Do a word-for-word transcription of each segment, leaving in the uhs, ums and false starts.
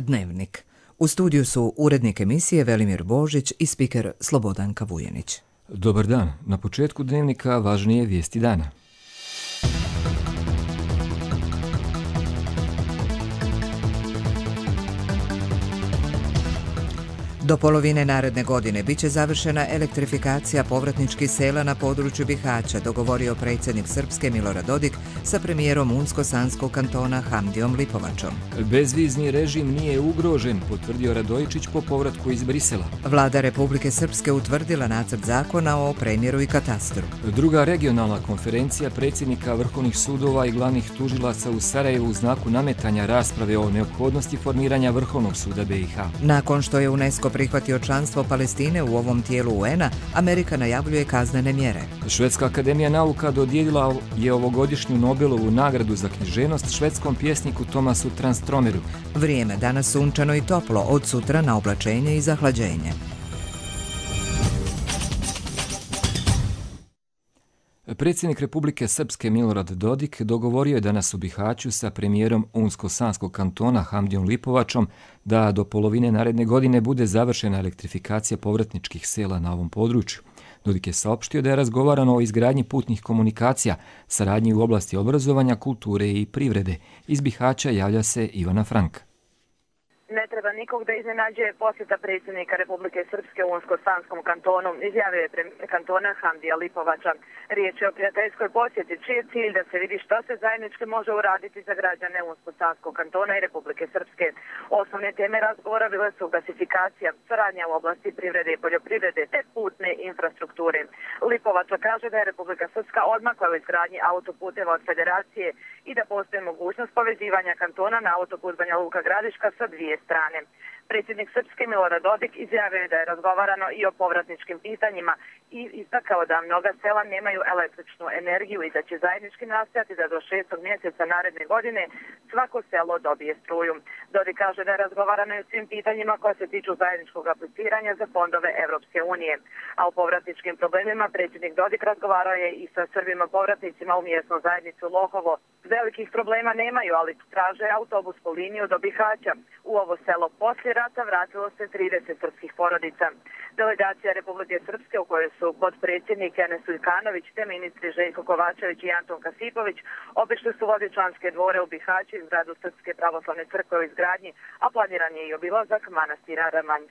Dnevnik. U studiju su urednik emisije Velimir Božić i spiker Slobodanka Vujenić. Dobar dan. Na početku Dnevnika važnije vijesti dana. Do polovine naredne godine biće završena elektrifikacija povratničkih sela na području Bihaća, dogovorio predsjednik Srpske Milorad Dodik sa premijerom Unsko-Sanskog kantona Hamdijom Lipovačom. Bezvizni režim nije ugrožen, potvrdio Radojičić po povratku iz Brisela. Vlada Republike Srpske utvrdila nacrt zakona o premjeru i katastru. Druga regionalna konferencija predsjednika vrhovnih sudova i glavnih tužilaca u Sarajevu u znaku nametanja rasprave o neophodnosti formiranja Vrhovnog suda B i H. Nakon što je UNESCO prihvatio članstvo Palestine u ovom tijelu U N-a, Amerika najavljuje kaznene mjere. Švedska akademija nauka dodijelila je ovogodišnju Nobelovu nagradu za književnost švedskom pjesniku Tomasu Transtromeru. Vrijeme danas sunčano i toplo, od sutra na oblačenje i zahlađenje. Predsjednik Republike Srpske Milorad Dodik dogovorio je danas u Bihaću sa premijerom Unsko-Sanskog kantona Hamdijom Lipovačom da do polovine naredne godine bude završena elektrifikacija povratničkih sela na ovom području. Dodik je saopštio da je razgovarano o izgradnji putnih komunikacija, saradnji u oblasti obrazovanja, kulture i privrede. Iz Bihaća javlja se Ivana Frank. Ne treba nikog da iznenađuje posjeta predsjednika Republike Srpske u Unsko-Sanskom kantonu, izjavio je premijer kantona Hamdija Lipovača. Riječ je o prijateljskoj posjeti, čiji je cilj da se vidi što se zajednički može uraditi za građane Unsko-Sanskog kantona i Republike Srpske. Osnovne teme razgovora bile su gasifikacija, saradnja u oblasti privrede i poljoprivrede te putne infrastrukture. Lipovača kaže da je Republika Srpska odmakla u izgradnji autoputeva od federacije i da postoji mogućnost povezivanja kantona na autoput Banja Luka Gradiška sa dvije strane. Predsjednik Srpske Milorad Dodik izjavio je da je razgovarano i o povratničkim pitanjima i istakao da mnoga sela nemaju električnu energiju i da će zajednički nastojati da do šestog mjeseca naredne godine svako selo dobije struju. Dodik kaže da je razgovarano i o svim pitanjima koja se tiču zajedničkog apliciranja za fondove Evropske unije. A o povratničkim problemima predsjednik Dodik razgovarao je i sa Srbima povratnicima u mjesnu zajednicu Lohovo. Velikih problema nemaju, ali traže autobusku liniju do Bihaća. U ovo selo poslije rata vratilo se trideset srpskih porodica. Delegacija Republike Srpske, u kojoj su podpredsjednik Enes Ujkanović te ministri Željko Kovačević i Anton Kasipović, obišli su Vodičanske dvore u Bihaću i zgradu Srpske pravoslavne crkve u izgradnji, a planiran je i obilazak manastira Ramanj.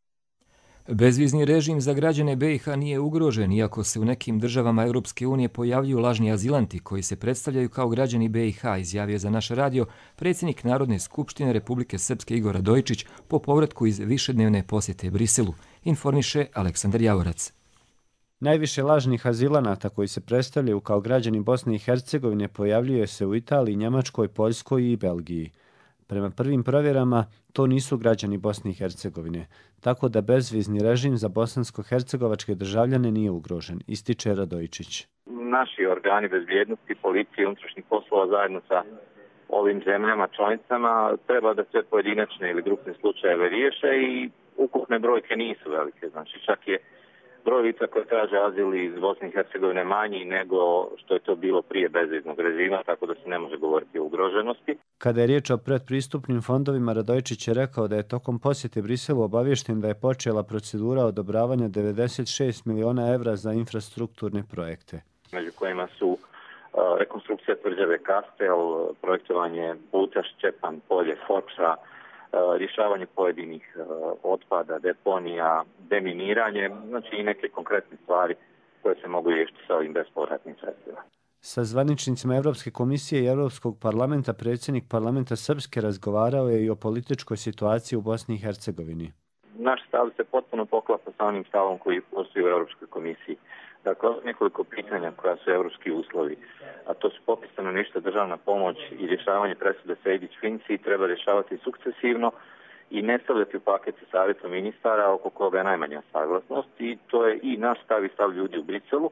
Bezvizni režim za građane B i H nije ugrožen, iako se u nekim državama Europske unije pojavljuju lažni azilanti koji se predstavljaju kao građani B i H, izjavio za naš radio predsjednik Narodne skupštine Republike Srpske Igor Radojičić po povratku iz višednevne posjete Briselu, informiše Aleksandar Javorac. Najviše lažnih azilanata koji se predstavljaju kao građani Bosne i Hercegovine pojavljuje se u Italiji, Njemačkoj, Poljskoj i Belgiji. Prema prvim provjerama, to nisu građani Bosne i Hercegovine, tako da bezvizni režim za bosansko-hercegovačke državljane nije ugrožen, ističe Radojičić. Naši organi bezbjednosti, policije i unutrašnjih poslova zajedno sa ovim zemljama članicama treba da sve pojedinačne ili grupne slučajeve riješe i ukupne brojke nisu velike. Znači čak je broj lica koje traže azil iz Bosne i Hercegovine manji nego što je to bilo prije bezviznog režima, tako da se ne može govoriti o ugroženosti. Kada je riječ o predpristupnim fondovima, Radojičić je rekao da je tokom posjete Briselu obaviješten da je počela procedura odobravanja devedeset šest miliona evra za infrastrukturne projekte. Među kojima su uh, rekonstrukcija tvrđave Kastel, projektovanje puta Šćepan, Polje, Foča, rješavanje pojedinih otpada, deponija, deminiranje, znači i neke konkretne stvari koje se mogu riješiti sa ovim bespovratnim sredstvima. Sa zvaničnicima Evropske komisije i Europskog parlamenta predsjednik parlamenta Srpske razgovarao je i o političkoj situaciji u Bosni i Hercegovini. Naš stav se potpuno poklapa sa onim stavom koji postoji u Europskoj komisiji. Dakle, nekoliko pitanja koja su evropski uslovi, a to su popis stanovništva, državna pomoć i rješavanje presude Sejdić-Finci treba rješavati sukcesivno i ne stavljati u paket sa savjetom ministara oko koga je najmanja saglasnost i to je i naš stav i stav ljudi u Briselu.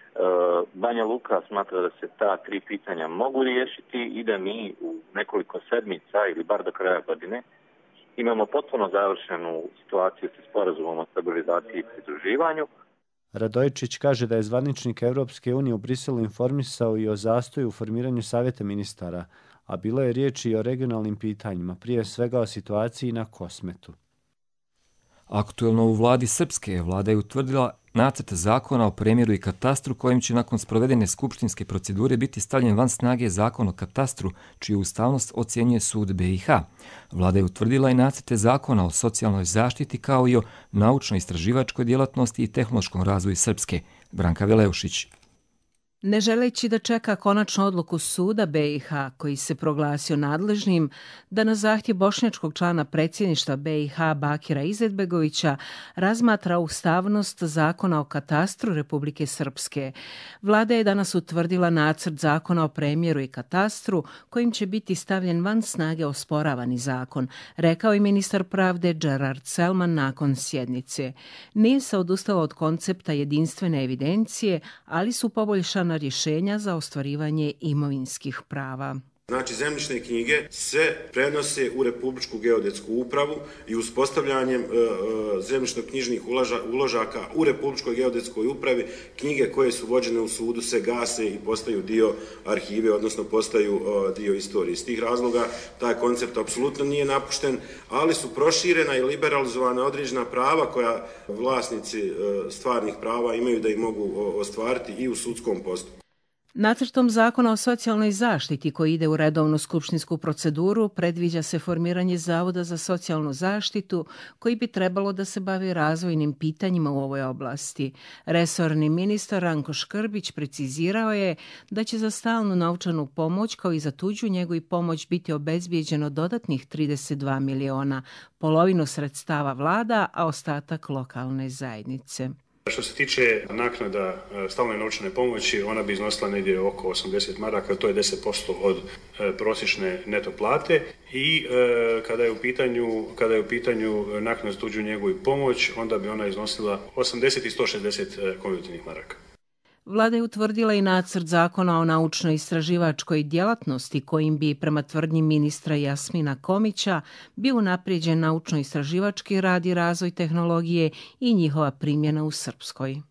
Banja Luka smatra da se ta tri pitanja mogu riješiti i da mi u nekoliko sedmica ili bar do kraja godine imamo potpuno završenu situaciju sa sporazumom o stabilizaciji i pridruživanju. Radojičić kaže da je zvaničnik Evropske unije u Briselu informisao i o zastoju u formiranju savjeta ministara, a bilo je riječi i o regionalnim pitanjima, prije svega o situaciji na Kosmetu. Aktuelno u vladi Srpske vlada je utvrdila nacrt zakona o premjeru i katastru kojim će nakon sprovedene skupštinske procedure biti stavljen van snage zakon o katastru, čiju ustavnost ocjenjuje sud B i H. Vlada je utvrdila i nacrte zakona o socijalnoj zaštiti kao i o naučno-istraživačkoj djelatnosti i tehnološkom razvoju Srpske. Branka Veleušić. Ne želeći da čeka konačnu odluku suda B i H, koji se proglasio nadležnim da na zahtjev bošnjačkog člana predsjedništva B i H Bakira Izetbegovića razmatra ustavnost zakona o katastru Republike Srpske, vlada je danas utvrdila nacrt zakona o premjeru i katastru kojim će biti stavljen van snage osporavani zakon, rekao je ministar pravde Gerard Selman nakon sjednice. Nije se odustalo od koncepta jedinstvene evidencije, ali su poboljšana rješenja za ostvarivanje imovinskih prava. Znači, zemljišne knjige se prenose u Republičku geodetsku upravu i uspostavljanjem e, e, zemljišno-knjižnih uloža, uložaka u Republičkoj geodetskoj upravi knjige koje su vođene u sudu se gase i postaju dio arhive, odnosno postaju e, dio istorije. Iz tih razloga taj koncept apsolutno nije napušten, ali su proširena i liberalizovana određena prava koja vlasnici e, stvarnih prava imaju da ih mogu ostvariti i u sudskom postupku. Nacrtom zakona o socijalnoj zaštiti koji ide u redovnu skupštinsku proceduru predviđa se formiranje Zavoda za socijalnu zaštitu koji bi trebalo da se bavi razvojnim pitanjima u ovoj oblasti. Resorni ministar Ranko Škrbić precizirao je da će za stalnu novčanu pomoć kao i za tuđu njegu i pomoć biti obezbijeđeno dodatnih trideset dva miliona, polovinu sredstava vlada, a ostatak lokalne zajednice. Što se tiče naknada stalne novčane pomoći, ona bi iznosila negdje oko osamdeset maraka, to je deset posto od e, prosječne neto plate i e, kada je u pitanju, kada je u pitanju naknada za tuđu njegu i pomoć, onda bi ona iznosila osamdeset i sto šezdeset konvertibilnih maraka. Vlada je utvrdila i nacrt zakona o naučno-istraživačkoj djelatnosti kojim bi, prema tvrdnji ministra Jasmina Komića, bio unaprijeđen naučno-istraživački rad i razvoj tehnologije i njihova primjena u Srpskoj.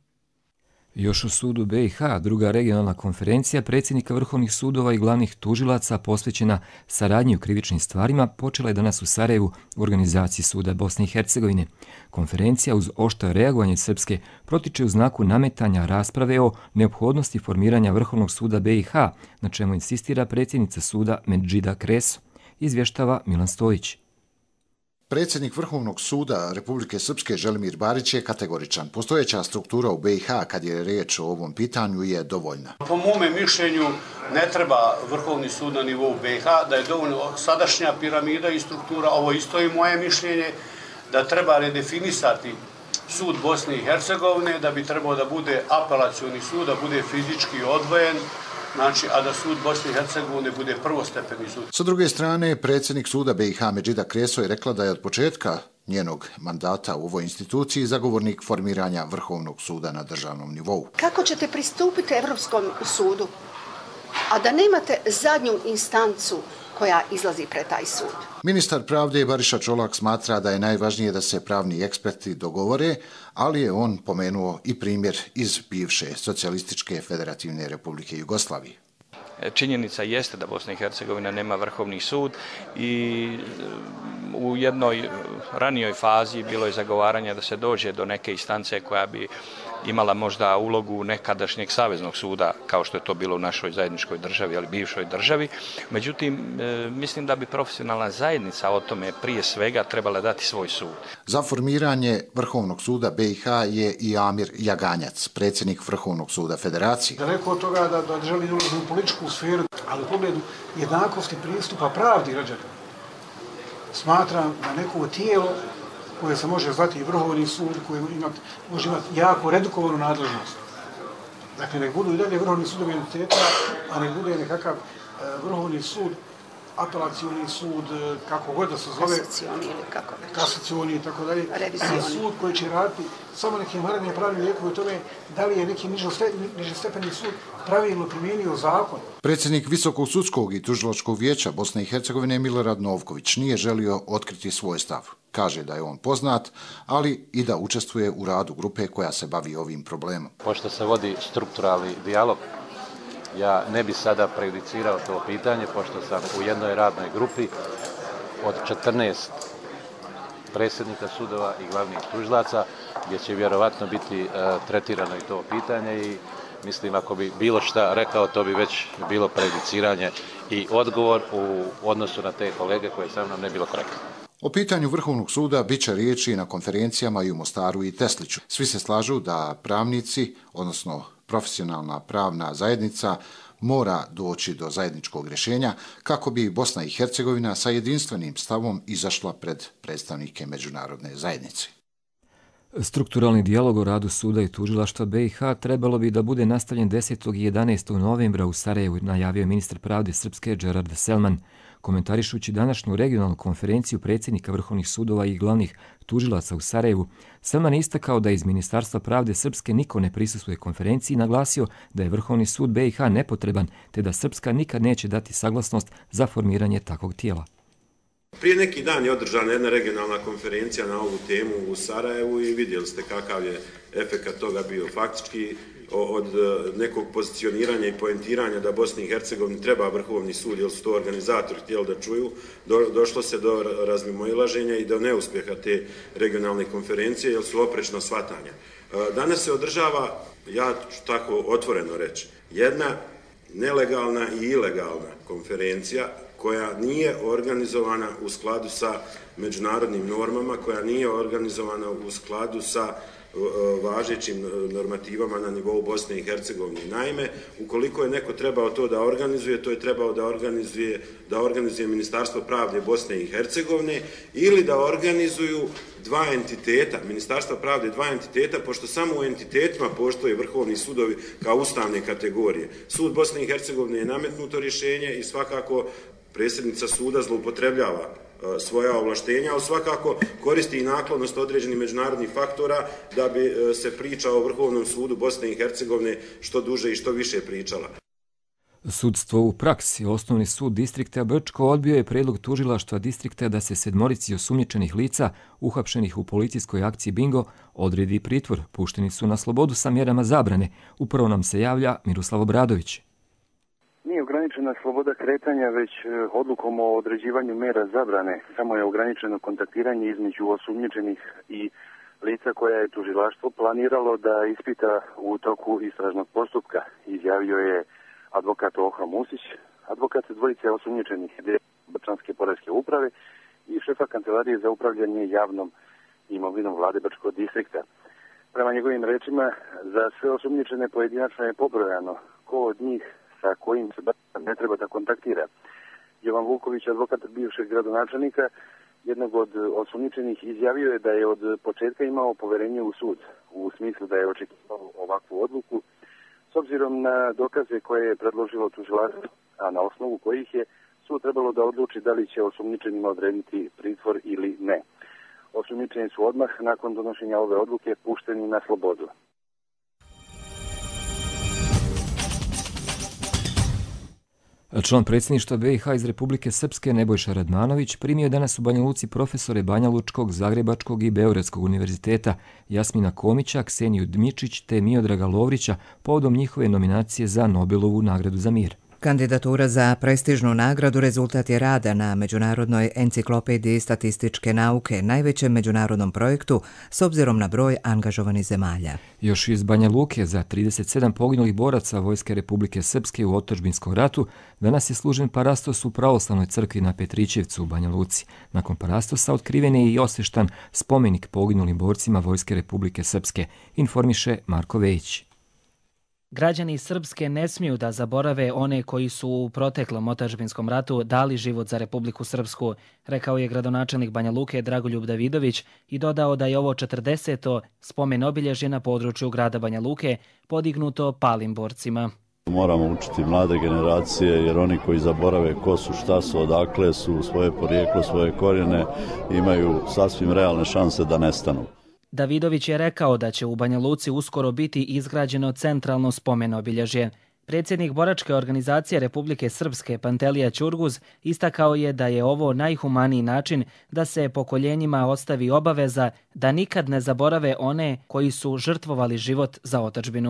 Još u sudu B i H, druga regionalna konferencija predsjednika vrhovnih sudova i glavnih tužilaca posvećena saradnji u krivičnim stvarima počela je danas u Sarajevu u organizaciji suda Bosne i Hercegovine. Konferencija uz oštro reagovanje Srpske protiče u znaku nametanja rasprave o neophodnosti formiranja vrhovnog suda B i H, na čemu insistira predsjednica suda Medžida Kreso, izvještava Milan Stojić. Predsjednik Vrhovnog suda Republike Srpske Želimir Barić je kategoričan. Postojeća struktura u B i H, kad je riječ o ovom pitanju, je dovoljna. Po mome mišljenju ne treba Vrhovni sud na nivou B i H, da je dovoljno sadašnja piramida i struktura, ovo isto je moje mišljenje, da treba redefinisati sud Bosne i Hercegovine, da bi trebao da bude apelacioni sud, da bude fizički odvojen, znači, a da sud Bosne i Hercegovine bude prvostepeni sud. Sa druge strane, predsjednik suda B i H Medžida Kreso je rekla da je od početka njenog mandata u ovoj instituciji zagovornik formiranja Vrhovnog suda na državnom nivou. Kako ćete pristupiti Evropskom sudu, a da nemate zadnju instancu koja izlazi pred taj sud? Ministar pravde Bariša Čolak smatra da je najvažnije da se pravni eksperti dogovore, ali je on pomenuo i primjer iz bivše Socijalističke federativne republike Jugoslavije. Činjenica jeste da Bosna i Hercegovina nema vrhovni sud i u jednoj ranijoj fazi bilo je zagovaranje da se dođe do neke instance koja bi imala možda ulogu nekadašnjeg saveznog suda, kao što je to bilo u našoj zajedničkoj državi, ali bivšoj državi. Međutim, mislim da bi profesionalna zajednica o tome prije svega trebala dati svoj sud. Za formiranje Vrhovnog suda B i H je i Amir Jaganjac, predsjednik Vrhovnog suda Federacije. Daleko od toga da, da želi ulaziti u političku sferu, ali u pogledu jednakosti pristupa pravdi građana. Smatram da neko tijelo koje se može zvati i Vrhovni sud, koje ima, može imati jako redukovanu nadležnost. Dakle, nek budu i dalje Vrhovni sudovi entiteta, a nek bude nekakav uh, Vrhovni sud, apelacioni sud, kako god da se zove, kasacioni ili kako već, kasacioni i tako dalje, sud koji će raditi samo neke maranje pravne lijekove o tome da li je neki nižestepeni sud pravilno primijenio zakon. Predsjednik Visokog sudskog i tužilačkog vijeća Bosne i Hercegovine Milorad Novković nije želio otkriti svoj stav. Kaže da je on poznat, ali i da učestvuje u radu grupe koja se bavi ovim problemom. Pošto se vodi strukturalni dijalog Ja ne bi sada prejudicirao to pitanje, pošto sam u jednoj radnoj grupi od četrnaest predsjednika sudova i glavnih tužilaca, gdje će vjerovatno biti uh, tretirano i to pitanje i mislim ako bi bilo šta rekao, to bi već bilo prejudiciranje i odgovor u odnosu na te kolege koje sa mnom ne bilo korektno. O pitanju Vrhovnog suda bit će riječi na konferencijama i u Mostaru i Tesliću. Svi se slažu da pravnici, odnosno profesionalna pravna zajednica, mora doći do zajedničkog rješenja kako bi Bosna i Hercegovina sa jedinstvenim stavom izašla pred predstavnike međunarodne zajednice. Strukturalni dijalog o radu suda i tužilaštva B i H trebalo bi da bude nastavljen desetog i jedanaestog novembra u Sarajevu, najavio je ministar pravde Srpske Džerard Selman. Komentarišući današnju regionalnu konferenciju predsjednika vrhovnih sudova i glavnih tužilaca u Sarajevu, Selman je istakao da iz Ministarstva pravde Srpske niko ne prisustvuje konferenciji i naglasio da je Vrhovni sud B i H nepotreban, te da Srpska nikad neće dati saglasnost za formiranje takvog tijela. Prije neki dan je održana jedna regionalna konferencija na ovu temu u Sarajevu i vidjeli ste kakav je efekat toga bio. Faktički od nekog pozicioniranja i poentiranja da Bosni i Hercegovini treba Vrhovni sud, jer su to organizatori htjeli da čuju, do, došlo se do razmimoilaženja i do neuspjeha te regionalne konferencije, jer su oprečna shvatanja. Danas se održava, ja ću tako otvoreno reći, jedna nelegalna i ilegalna konferencija koja nije organizovana u skladu sa međunarodnim normama, koja nije organizovana u skladu sa važećim normativama na nivou Bosne i Hercegovine. Naime, ukoliko je neko trebao to da organizuje, to je trebao da organizuje, da organizuje Ministarstvo pravde Bosne i Hercegovine ili da organizuju dva entiteta, Ministarstva pravde dva entiteta, pošto samo u entitetima postoje vrhovni sudovi kao ustavne kategorije. Sud Bosne i Hercegovine je nametnuto rješenje i svakako predsjednica suda zloupotrebljava svoja ovlaštenja, ali svakako koristi i naklonost određenih međunarodnih faktora da bi se priča o Vrhovnom sudu Bosne i Hercegovine što duže i što više pričala. Sudstvo u praksi. Osnovni sud distrikta Brčko odbio je predlog tužilaštva distrikta da se sedmorici osumnjičenih lica uhapšenih u policijskoj akciji Bingo odredi pritvor. Pušteni su na slobodu sa mjerama zabrane. Upravo nam se javlja Miroslav Obradović. Nije ograničena sloboda kretanja, već odlukom o određivanju mjera zabrane. Samo je ograničeno kontaktiranje između osumnjičenih i lica koja je tužilaštvo planiralo da ispita u toku istražnog postupka. Izjavio je advokat Oha Musić, advokat dvojice osumnjičenih Brčanske poreske uprave i šefa kancelarije za upravljanje javnom imovinom vlade Brčkog distrikta. Prema njegovim rečima, za sve osumnjičene pojedinačno je pobrojano ko od njih sa kojim se ne treba da kontaktira. Jovan Vuković, advokat bivšeg gradonačelnika, jednog od osumnjičenih, izjavio je da je od početka imao poverenje u sud, u smislu da je očekivao ovakvu odluku, s obzirom na dokaze koje je predložilo tužilaštvo, a na osnovu kojih je sud trebalo da odluči da li će osumnjičenima odrediti pritvor ili ne. Osumnjičeni su odmah nakon donošenja ove odluke pušteni na slobodu. Član predsjedništva B i H iz Republike Srpske Nebojša Radmanović primio je danas u Banja Luci profesore Banja Lučkog, Zagrebačkog i Beogradskog univerziteta Jasmina Komića, Kseniju Dmičić te Miodraga Lovrića povodom njihove nominacije za Nobelovu nagradu za mir. Kandidatura za prestižnu nagradu rezultat je rada na Međunarodnoj enciklopediji statističke nauke, najvećem međunarodnom projektu s obzirom na broj angažovanih zemalja. Još iz Banja Luke za trideset sedam poginulih boraca Vojske Republike Srpske u otadžbinskom ratu danas je služen parastos u pravoslavnoj crkvi na Petrićevcu u Banja Luci. Nakon parastosa otkriven je i osvještan spomenik poginulim borcima Vojske Republike Srpske, informiše Marko Vejić. Građani Srpske ne smiju da zaborave one koji su u proteklom otadžbinskom ratu dali život za Republiku Srpsku, rekao je gradonačelnik Banja Luke Dragoljub Davidović i dodao da je ovo četrdeseto spomen obilježje na području grada Banja Luke podignuto palim borcima. Moramo učiti mlade generacije jer oni koji zaborave ko su, šta su, odakle su, svoje porijeklo, svoje korijene, imaju sasvim realne šanse da nestanu. Davidović je rekao da će u Banja Luci uskoro biti izgrađeno centralno spomen obilježje. Predsjednik boračke organizacije Republike Srpske Pantelija Ćurguz istakao je da je ovo najhumaniji način da se pokoljenjima ostavi obaveza da nikad ne zaborave one koji su žrtvovali život za otadžbinu.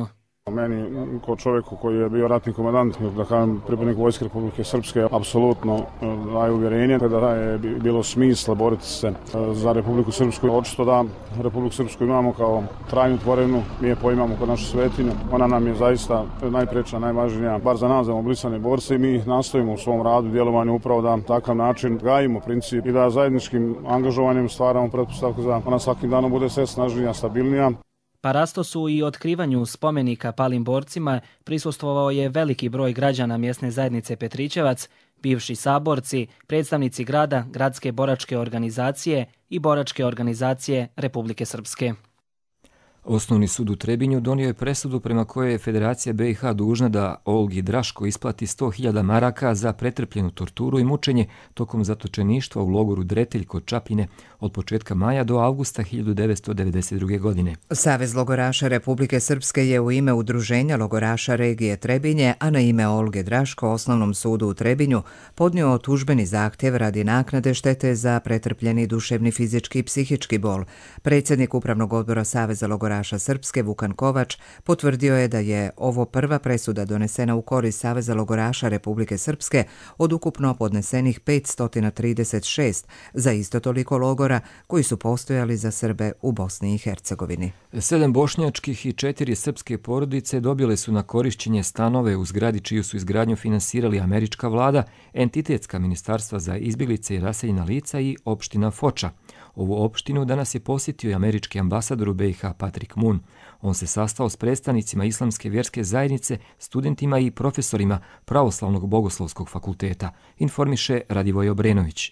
Meni, kao čovjeku koji je bio ratni komandant, da kažem pripadnik Vojske Republike Srpske, apsolutno daje uvjerenje da je bilo smisla boriti se za Republiku Srpsku. Očito da Republiku Srpsku imamo kao trajnu tvorevinu, mi je poimamo kod našu svetinju. Ona nam je zaista najpreča, najvažnija, bar za nas, za mobilisane borce, i mi nastojimo u svom radu i djelovanju upravo da takav način gajimo princip i da zajedničkim angažovanjem stvaramo pretpostavku za ona svakim danom bude sve snažnija, stabilnija. Parastosu i otkrivanju spomenika palim borcima prisustvovao je veliki broj građana mjesne zajednice Petrićevac, bivši saborci, predstavnici grada, gradske boračke organizacije i boračke organizacije Republike Srpske. Osnovni sud u Trebinju donio je presudu prema kojoj je Federacija B i H dužna da Olgi Draško isplati sto hiljada maraka za pretrpljenu torturu i mučenje tokom zatočeništva u logoru Dretelj kod Čapljine od početka maja do avgusta hiljadu devetsto devedeset druge. godine. Savez logoraša Republike Srpske je u ime Udruženja logoraša regije Trebinje, a na ime Olge Draško Osnovnom sudu u Trebinju podnio tužbeni zahtjev radi naknade štete za pretrpljeni duševni, fizički i psihički bol. Predsjednik Upravnog odbora Saveza logoraša Srpske Vukan Kovač potvrdio je da je ovo prva presuda donesena u korist Saveza logoraša Republike Srpske od ukupno podnesenih petsto trideset šest za isto toliko logora koji su postojali za Srbe u Bosni i Hercegovini. Sedam bošnjačkih i četiri srpske porodice dobile su na korišćenje stanove u zgradi čiju su izgradnju finansirali američka vlada, entitetska ministarstva za izbjeglice i raseljena lica i opština Foča. Ovu opštinu danas je posjetio i američki ambasador u B i H Patrick Moon. On se sastao s predstavnicima Islamske vjerske zajednice, studentima i profesorima Pravoslavnog bogoslovskog fakulteta, informiše Radivoj Obrenović.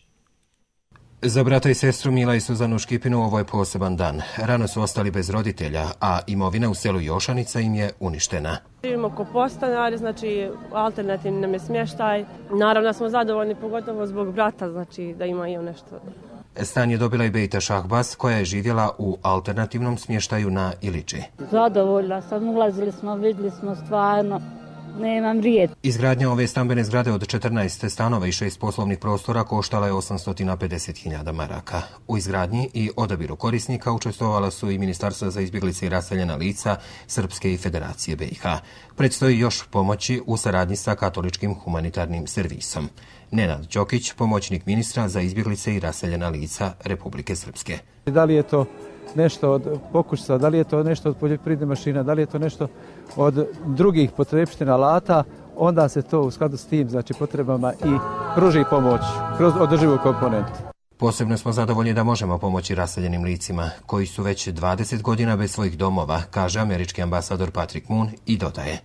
Za brata i sestru Mila i Suzanu Škipinu ovo je poseban dan. Rano su ostali bez roditelja, a imovina u selu Jošanica im je uništena. Živimo ko podstanari, znači alternativni nam je smještaj. Naravno smo zadovoljni, pogotovo zbog brata, znači da ima i on nešto. Stan je dobila i Bejta Šahbas, koja je živjela u alternativnom smještaju na Iliči. Zadovoljna sam, ulazili smo, vidjeli smo stvarno. Nemam riječ. Izgradnja ove stambene zgrade od četrnaest stanova i šest poslovnih prostora koštala je osamsto pedeset hiljada maraka. U izgradnji i odabiru korisnika učestvovala su i Ministarstva za izbjeglice i raseljena lica Srpske i Federacije B i H. Predstoji još pomoći u saradnji sa Katoličkim humanitarnim servisom. Nenad Đokić, pomoćnik ministra za izbjeglice i raseljena lica Republike Srpske. Da li je to nešto od pokućstva, da li je to nešto od poljoprivredne mašina, da li je to nešto od drugih potrebština alata, onda se to u skladu s tim, znači potrebama, i pruži pomoć kroz održivu komponentu. Posebno smo zadovoljni da možemo pomoći raseljenim licima, koji su već dvadeset godina bez svojih domova, kaže američki ambasador Patrick Moon i dodaje.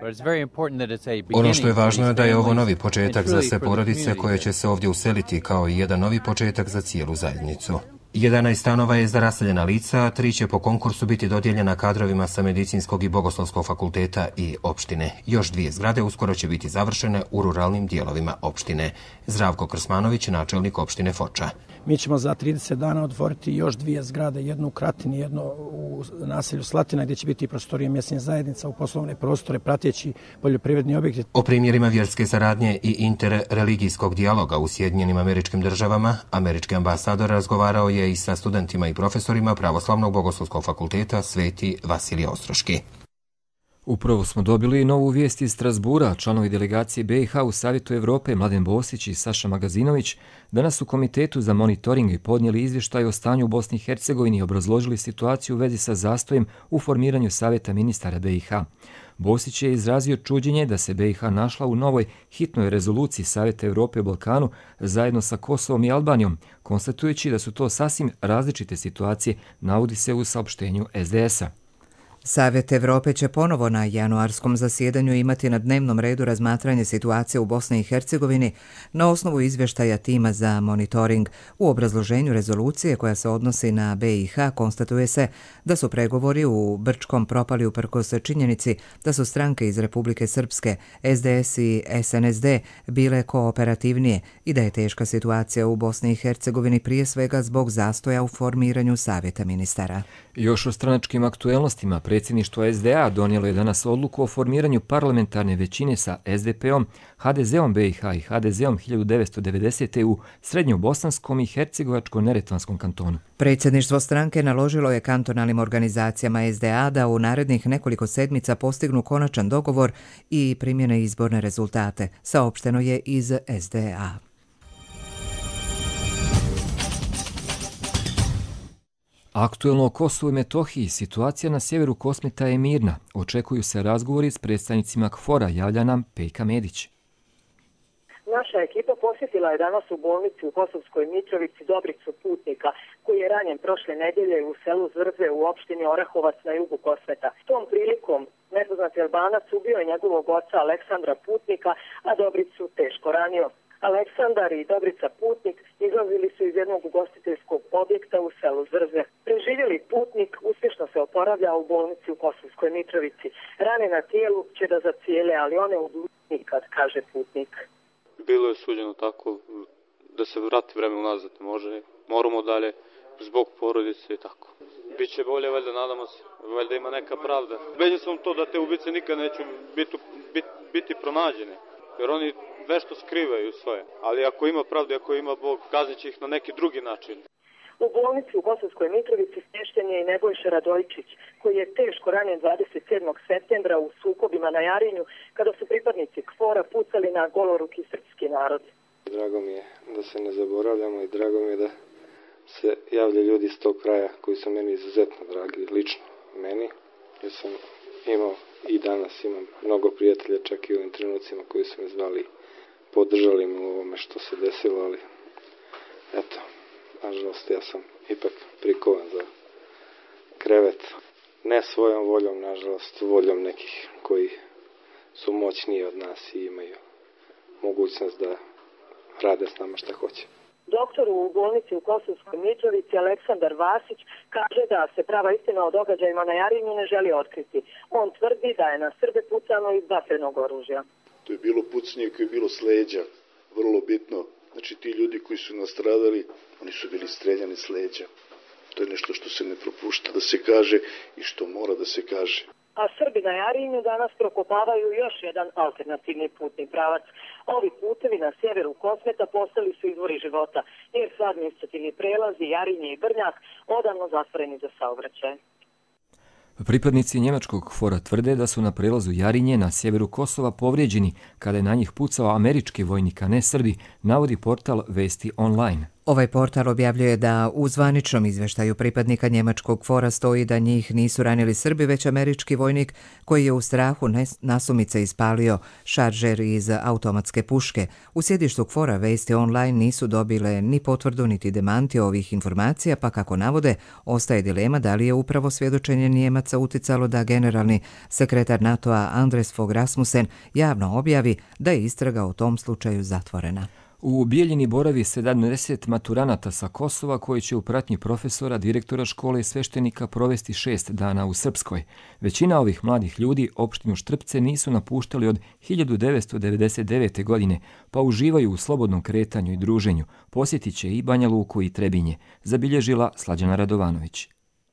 Ono što je važno je da je ovo novi početak za sve porodice koje će se ovdje useliti, kao i jedan novi početak za cijelu zajednicu. jedanaest stanova je za raseljena lica, tri će po konkursu biti dodijeljena kadrovima sa Medicinskog i Bogoslovskog fakulteta i opštine. Još dvije zgrade uskoro će biti završene u ruralnim dijelovima opštine. Zdravko Krsmanović, načelnik opštine Foča. Mi ćemo za trideset dana otvoriti još dvije zgrade, jednu u Kratini, jednu u naselju Slatina, gdje će biti prostorije mjesne zajednica u poslovne prostore, prateći poljoprivredni objekti. O primjerima vjerske saradnje i interreligijskog dijaloga u Sjedinjenim Američkim Državama, američki ambasador razgovarao je i sa studentima i profesorima Pravoslavnog bogoslovskog fakulteta Sveti Vasilije Ostroški. Upravo smo dobili novu vijest iz Strasbura. Članovi delegacije B i H u Savjetu Evrope Mladen Bosić i Saša Magazinović danas u Komitetu za monitoring podnijeli izvještaj o stanju u Bosni i Hercegovini i obrazložili situaciju u vezi sa zastojem u formiranju Savjeta ministara B i H. Bosić je izrazio čuđenje da se B i H našla u novoj hitnoj rezoluciji Savjeta Evrope o Balkanu zajedno sa Kosovom i Albanijom, konstatujući da su to sasvim različite situacije, navodi se u saopštenju S D S-a. Savjet Evrope će ponovo na januarskom zasjedanju imati na dnevnom redu razmatranje situacije u Bosni i Hercegovini na osnovu izvještaja tima za monitoring. U obrazloženju rezolucije koja se odnosi na B i H konstatuje se da su pregovori u Brčkom propali uprkos činjenici da su stranke iz Republike Srpske, S D S i S N S D bile kooperativnije i da je teška situacija u Bosni i Hercegovini prije svega zbog zastoja u formiranju Savjeta ministara. Još o stranačkim aktuelnostima Predsjedništvo S D A donijelo je danas odluku o formiranju parlamentarne većine sa S D P-om, H D Z-om B i H i H D Z-om hiljadu devetsto devedesete. u Srednjobosanskom i Hercegovačko-Neretvanskom kantonu. Predsjedništvo stranke naložilo je kantonalnim organizacijama S D A da u narednih nekoliko sedmica postignu konačan dogovor i primjene izborne rezultate, saopšteno je iz S D A. Aktuelno o Kosovu i Metohiji, situacija na sjeveru Kosmeta je mirna. Očekuju se razgovori s predstavnicima K F O R-a, javlja nam Pejka Medić. Naša ekipa posjetila je danas u bolnici u Kosovskoj Mitrovici Dobricu Putnika, koji je ranjen prošle nedjelje u selu Zrze u opštini Orahovac na jugu Kosmeta. Tom prilikom nepoznati Albanac ubio je njegovog oca Aleksandra Putnika, a Dobricu teško ranio. Aleksandar i Dobrica Putnik izlazili su iz jednog ugostiteljskog objekta u selu Zrze. Preživjeli Putnik uspješno se oporavlja u bolnici u Kosovskoj Mitrovici. Rane na tijelu će da zacijele, ali one oduži nikad, kaže Putnik. Bilo je suđeno tako da se vrati vreme unazad, može, moramo dalje zbog porodice i tako. Biće bolje, valjda, nadamo se, valjda ima neka pravda. Ubeđen sam to da te ubice nikad neće biti, biti, biti pronađene, jer oni nešto skrivaju svoje. Ali ako ima pravde, ako ima Bog, kaznit će ih na neki drugi način. U bolnici u Kosovskoj Mitrovici smješten je i Nebojša Radojčić, koji je teško ranjen dvadeset sedmog septembra u sukobima na Jarinju, kada su pripadnici K F O R-a pucali na goloruki srpski narod. Drago mi je da se ne zaboravljamo i drago mi je da se javlja ljudi iz tog kraja koji su meni izuzetno dragi, lično meni. Ja sam imao i danas imam mnogo prijatelja, čak i u ovim trenucima koji su me zvali, podržali me u ovome što se desilo, ali eto, nažalost ja sam ipak prikovan za krevet. Ne svojom voljom, nažalost, voljom nekih koji su moćniji od nas i imaju mogućnost da rade s nama šta hoće. Doktor u bolnici u Kosovskoj Mitrovici Aleksandar Vasić kaže da se prava istina o događajima na Jarinju ne želi otkriti. On tvrdi da je na Srbe pucano iz vatrenog oružja. To je bilo pucanje koje je bilo s leđa, vrlo bitno. Znači ti ljudi koji su nastradali, oni su bili streljani s leđa. To je nešto što se ne propušta da se kaže i što mora da se kaže. A Srbi na Jarinju danas prokopavaju još jedan alternativni putni pravac. Ovi putevi na sjeveru Kosmeta postali su izvori života, jer su administrativni prelazi Jarinje i Brnjak odavno zatvoreni za saobraćaj. Pripadnici njemačkog K F O R-a tvrde da su na prelazu Jarinje na sjeveru Kosova povrijeđeni kada je na njih pucao američki vojnik, a ne Srbi, navodi portal Vesti online. Ovaj portal objavljuje da u zvaničnom izveštaju pripadnika njemačkog K F O R-a stoji da njih nisu ranili Srbi, već američki vojnik koji je u strahu nasumice ispalio šaržer iz automatske puške. U sjedištu K F O R-a Vesti online nisu dobile ni potvrdu niti demanti ovih informacija, pa kako navode, ostaje dilema da li je upravo svjedočenje Njemaca uticalo da generalni sekretar NATO-a Andres Fogh Rasmussen javno objavi da je istraga u tom slučaju zatvorena. U Bijeljini boravi sedamdeset maturanata sa Kosova koji će u pratnji profesora, direktora škole i sveštenika provesti šest dana u Srpskoj. Većina ovih mladih ljudi opštinu Štrpce nisu napuštali od hiljadu devetsto devedeset devete. godine, pa uživaju u slobodnom kretanju i druženju. Posjetit će i Banja Luku i Trebinje, zabilježila Slađana Radovanović.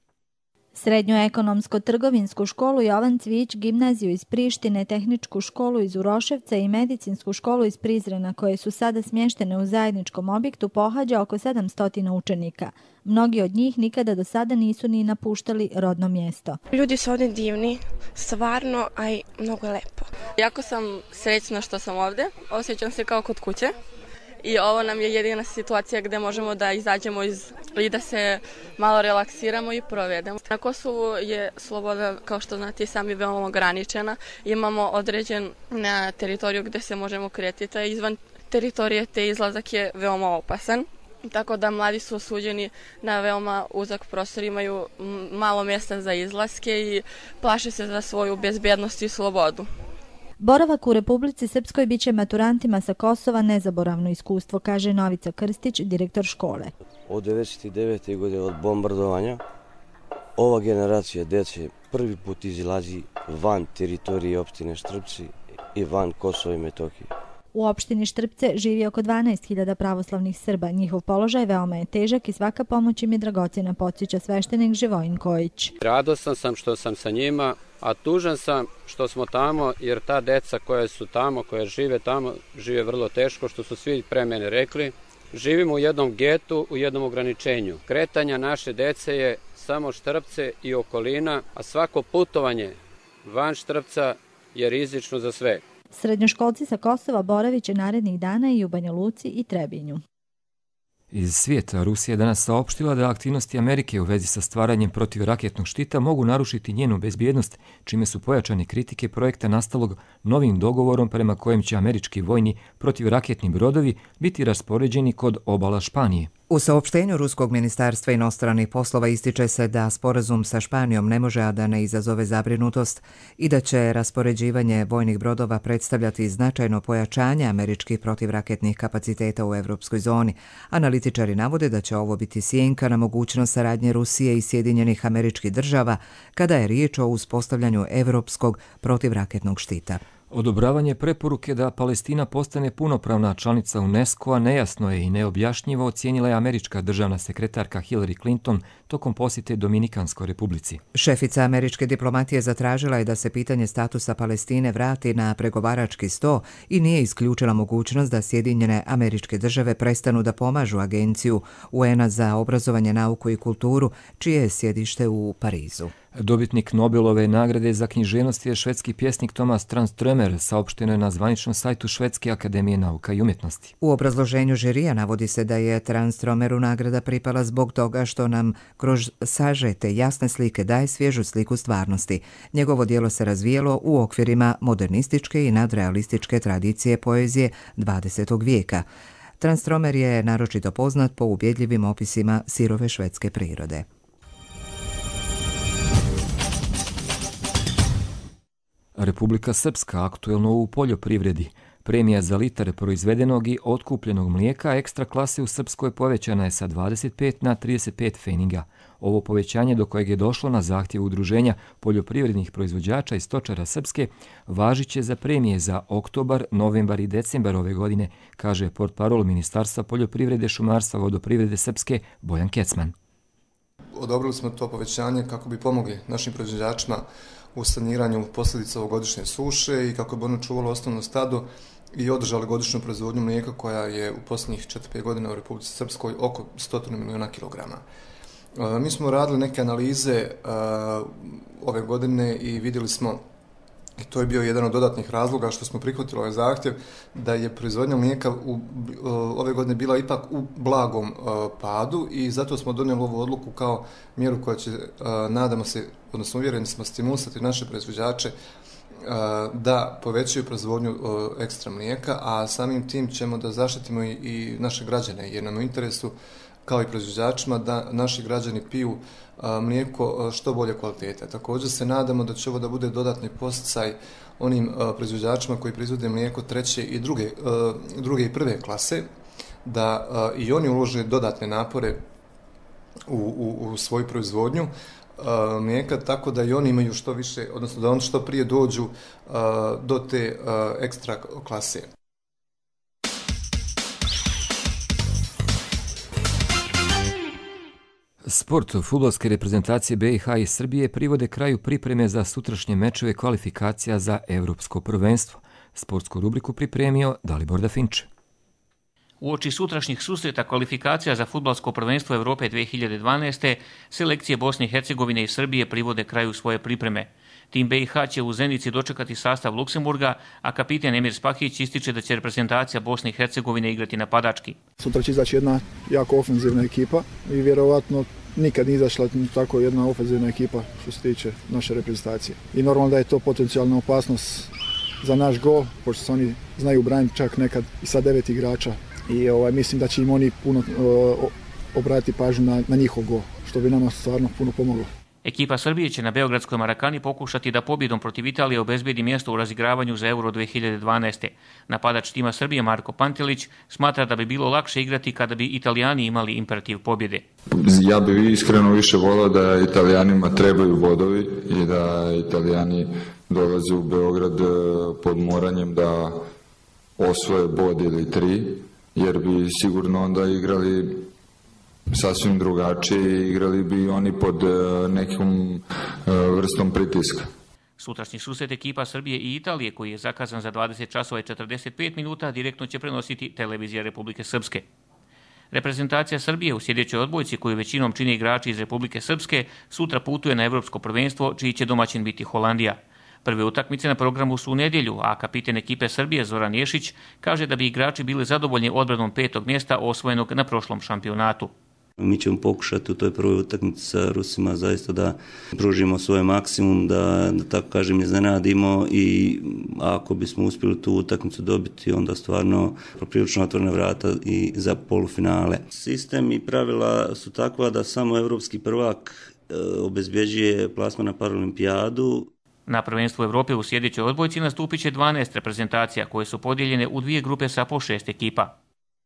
Srednju ekonomsko-trgovinsku školu Jovan Cvijić, gimnaziju iz Prištine, tehničku školu iz Uroševca i medicinsku školu iz Prizrena, koje su sada smještene u zajedničkom objektu, pohađa oko sedamsto učenika. Mnogi od njih nikada do sada nisu ni napuštali rodno mjesto. Ljudi su ovdje divni, stvarno, a i mnogo je lepo. Jako sam srećna što sam ovdje, osjećam se kao kod kuće. I ovo nam je jedina situacija gdje možemo da izađemo iz, i da se malo relaksiramo i provedemo. Na Kosovu je sloboda, kao što znate, sami veoma ograničena. Imamo određen na teritoriju gdje se možemo kretiti, a izvan teritorije te izlazak je veoma opasan. Tako da mladi su osuđeni na veoma uzak prostor, imaju malo mjesta za izlaske i plaše se za svoju bezbjednost i slobodu. Boravak u Republici Srpskoj biće maturantima sa Kosova nezaboravno iskustvo, kaže Novica Krstić, direktor škole. Od devedeset devete. godine od bombardovanja ova generacija djece prvi put izlazi van teritorije opštine Štrpci i van Kosova i Metohije. U opštini Štrpce živi oko dvanaest hiljada pravoslavnih Srba. Njihov položaj veoma je težak i svaka pomoć im je dragocjena, podsjeća sveštenik Živojin Kojić. Radostan sam što sam sa njima, a tužan sam što smo tamo, jer ta deca koja su tamo, koja žive tamo, žive vrlo teško, što su svi pre mene rekli. Živimo u jednom getu, u jednom ograničenju. Kretanja naše dece je samo Štrpce i okolina, a svako putovanje van Štrpca je rizično za sve. Srednjoškolci sa Kosova boravit će narednih dana i u Banja Luci i Trebinju. Iz svijeta Rusija je danas saopštila da aktivnosti Amerike u vezi sa stvaranjem protivraketnog štita mogu narušiti njenu bezbjednost, čime su pojačane kritike projekta nastalog novim dogovorom prema kojem će američki vojni protivraketni brodovi biti raspoređeni kod obala Španije. U saopštenju Ruskog ministarstva inostranih poslova ističe se da sporazum sa Španijom ne može a da ne izazove zabrinutost i da će raspoređivanje vojnih brodova predstavljati značajno pojačanje američkih protivraketnih kapaciteta u evropskoj zoni. Analitičari navode da će ovo biti sjenka na mogućnost saradnje Rusije i Sjedinjenih Američkih Država kada je riječ o uspostavljanju evropskog protivraketnog štita. Odobravanje preporuke da Palestina postane punopravna članica UNESCO-a nejasno je i neobjašnjivo, ocijenila je američka državna sekretarka Hillary Clinton tokom posjete Dominikanskoj republici. Šefica američke diplomatije zatražila je da se pitanje statusa Palestine vrati na pregovarački sto i nije isključila mogućnost da Sjedinjene Američke Države prestanu da pomažu agenciju U N A za obrazovanje, nauku i kulturu, čije je sjedište u Parizu. Dobitnik Nobelove nagrade za književnost je švedski pjesnik Thomas Tranströmer, saopšteno je na zvaničnom sajtu Švedske akademije nauka i umjetnosti. U obrazloženju žirija navodi se da je Tranströmeru nagrada pripala zbog toga što nam kroz sažete jasne slike daje svježu sliku stvarnosti. Njegovo djelo se razvijelo u okvirima modernističke i nadrealističke tradicije poezije dvadesetog vijeka. Tranströmer je naročito poznat po ubjedljivim opisima sirove švedske prirode. Republika Srpska aktuelno u poljoprivredi. Premija za litar proizvedenog i otkupljenog mlijeka ekstra klase u Srpskoj povećana je sa dvadeset pet na trideset pet feninga. Ovo povećanje, do kojeg je došlo na zahtjev Udruženja poljoprivrednih proizvođača i stočara Srpske, važit će za premije za oktobar, novembar i decembar ove godine, kaže portparol Ministarstva poljoprivrede, šumarstva, vodoprivrede Srpske Bojan Kecman. Odobrili smo to povećanje kako bi pomogli našim proizvođačima u saniranju posljedica ovogodišnje suše i kako bi ono čuvalo osnovno stado i održali godišnju proizvodnju mlijeka koja je u posljednjih četiri pet godina u Republici Srpskoj oko sto milijuna kilograma. Mi smo radili neke analize ove godine i vidjeli smo, i to je bio jedan od dodatnih razloga što smo prihvatili ovaj zahtjev, da je proizvodnja mlijeka u, ove godine bila ipak u blagom padu i zato smo donijeli ovu odluku kao mjeru koja će, nadamo se, odnosno uvjereni smo, stimulisati naše proizvođače da povećaju proizvodnju ekstra mlijeka, a samim tim ćemo da zaštitimo i, i naše građane, jer nam u interesu kao i proizvođačima da naši građani piju mlijeko što bolje kvalitete. Također se nadamo da će ovo da bude dodatni podsticaj onim proizvođačima koji proizvode mlijeko treće i druge, druge i prve klase, da i oni ulože dodatne napore u, u, u svoju proizvodnju mlijeka, tako da i oni imaju što više, odnosno da oni što prije dođu do te ekstra klase. Sport fudbalske reprezentacije B i H i Srbije privode kraju pripreme za sutrašnje mečeve kvalifikacija za Evropsko prvenstvo. Sportsku rubriku pripremio Dalibor Dafinče. Uoči sutrašnjih susreta kvalifikacija za fudbalsko prvenstvo Evrope dve hiljade dvanaeste. selekcije Bosne i Hercegovine i Srbije privode kraju svoje pripreme. Tim B i H će u Zenici dočekati sastav Luksemburga, a kapiten Emir Spahić ističe da će reprezentacija Bosne i Hercegovine igrati napadački. Sutra će izaći jedna jako ofenzivna ekipa i vjerovatno nikad nije izašla tako jedna ofenzivna ekipa što se tiče naše reprezentacije. I normalno da je to potencijalna opasnost za naš gol, pošto se oni znaju braniti čak nekad i sa devet igrača. I ovaj, mislim da će im oni puno uh, obratiti pažnju na, na njihov gol, što bi nama stvarno puno pomoglo. Ekipa Srbije će na Beogradskoj Marakani pokušati da pobjedom protiv Italije obezbedi mjesto u razigravanju za Euro dve hiljade dvanaeste. Napadač tima Srbije Marko Pantelić smatra da bi bilo lakše igrati kada bi Italijani imali imperativ pobjede. Ja bih iskreno više volio da Italijanima trebaju bodovi i da Italijani dolaze u Beograd pod moranjem da osvoje bod ili tri, jer bi sigurno onda igrali sasvim drugačije i igrali bi oni pod nekom vrstom pritiska. Sutrašnji susret ekipa Srbije i Italije, koji je zakazan za dvadeset časova i četrdeset pet minuta, direktno će prenositi televizija Republike Srpske. Reprezentacija Srbije u sljedećoj odbojci, koju većinom čine igrači iz Republike Srpske, sutra putuje na Evropsko prvenstvo, čiji će domaćin biti Holandija. Prve utakmice na programu su u nedjelju, a kapiten ekipe Srbije Zoran Ješić kaže da bi igrači bili zadovoljni odbranom petog mjesta osvojenog na prošlom šampionatu. Mi ćemo pokušati u toj prvoj utakmici sa Rusima zaista da pružimo svoj maksimum, da, da tako kažem iznenadimo i ako bismo uspjeli tu utakmicu dobiti, onda stvarno poprilično otvorena vrata i za polufinale. Sistem i pravila su takva da samo evropski prvak obezbjeđuje plasman na Paralimpijadu. Na prvenstvu Evrope u sljedećoj odbojci nastupit će dvanaest reprezentacija koje su podijeljene u dvije grupe sa po šest ekipa.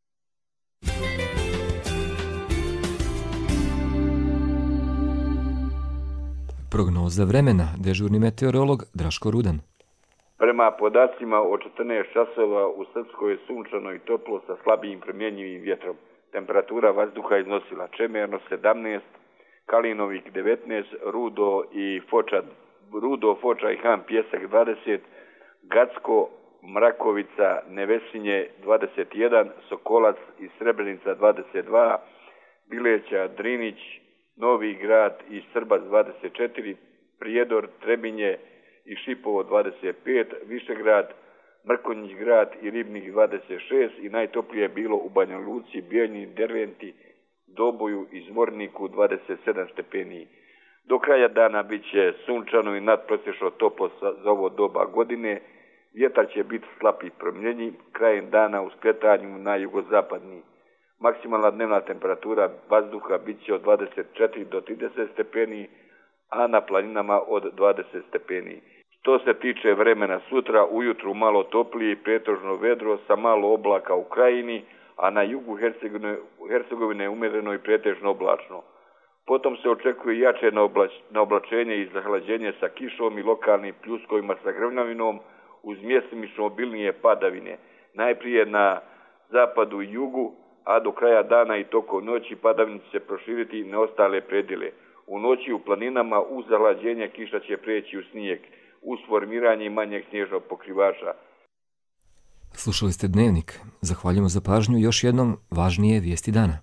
Prognoza vremena, dežurni meteorolog Draško Rudan. Prema podacima od četrnaest časova u Srpskoj je sunčano i toplo sa slabijim promjenjivim vjetrom. Temperatura vazduha iznosila Čemerno sedamnaest, Kalinovik devetnaest, Rudo i Foča, Rudo, Foča i Han Pjesak dvadeset, Gacko, Mrakovica, Nevesinje dvadeset jedan, Sokolac i Srebrenica dvadeset dva, Bileća, Drinić, Novi Grad i Srbac dvadeset četiri, Prijedor, Trebinje i Šipovo dvadeset pet, Višegrad, Mrkonjić Grad i Ribnik dvadeset šest i najtoplije je bilo u Banja Luci, Bijeljni, Derventi, Doboju i Zvorniku dvadeset sedam stepeni. Do kraja dana bit će sunčano i nadprosječno toplo za ovo doba godine, vjetar će biti slab i promjenjiv, krajem dana u skretanju na jugozapadni. Maksimalna dnevna temperatura vazduha bit će od dvadeset četiri do trideset stepeni, a na planinama od dvadeset stepeni. Što se tiče vremena sutra, ujutru malo toplije i pretežno vedro sa malo oblaka u krajini, a na jugu Hercegovine, Hercegovine umjereno i pretežno oblačno. Potom se očekuje jače naoblačenje i zahlađenje sa kišom i lokalnim pljuskovima sa grmljavinom uz mjestimično obilnije padavine. Najprije na zapadu i jugu, a do kraja dana i tokom noći padavine će se proširiti na ostale predjele. U noći u planinama uz zahlađenje kiša će preći u snijeg, uz formiranje manjeg snježnog pokrivača. Slušali ste Dnevnik. Zahvaljujemo za pažnju. Još jednom važnije vijesti dana.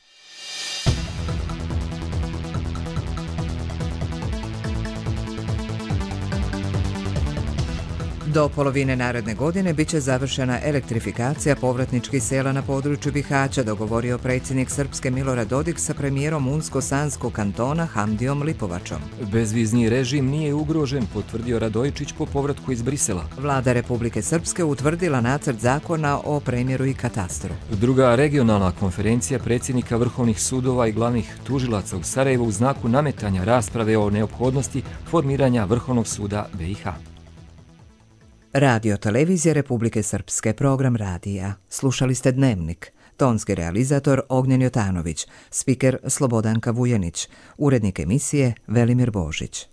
Do polovine naredne godine biće završena elektrifikacija povratničkih sela na području Bihaća, dogovorio predsjednik Srpske Milorad Dodik sa premijerom Unsko-Sanskog kantona Hamdijom Lipovačom. Bezvizni režim nije ugrožen, potvrdio Radojičić po povratku iz Brisela. Vlada Republike Srpske utvrdila nacrt zakona o premjeru i katastru. Druga regionalna konferencija predsjednika vrhovnih sudova i glavnih tužilaca u Sarajevu u znaku nametanja rasprave o neophodnosti formiranja Vrhovnog suda B i H. Radio Televizija Republike Srpske, program radija. Slušali ste Dnevnik. Tonski realizator Ognjen Jotanović, spiker Slobodanka Vujenić, urednik emisije Velimir Božić.